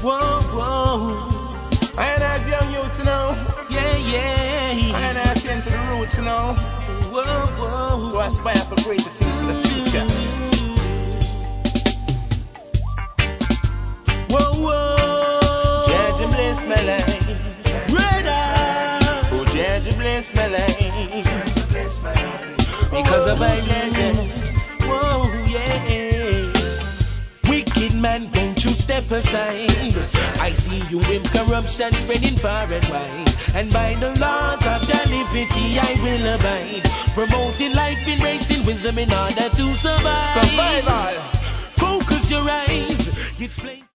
Whoa, whoa. I as young youth, you know. Yeah, yeah. I attend to the roots, you know. Whoa, whoa. To aspire for greater things for the future. Whoa, whoa. Judge bless my life. Brother. Oh, Judge bless my life. Because of my legends. Whoa, yeah. Wicked man, don't you step aside. I see you in corruption spreading far and wide. And by the laws of the liberty I will abide. Promoting life, embracing wisdom in order to survive. Survival. Focus your eyes. It's plain.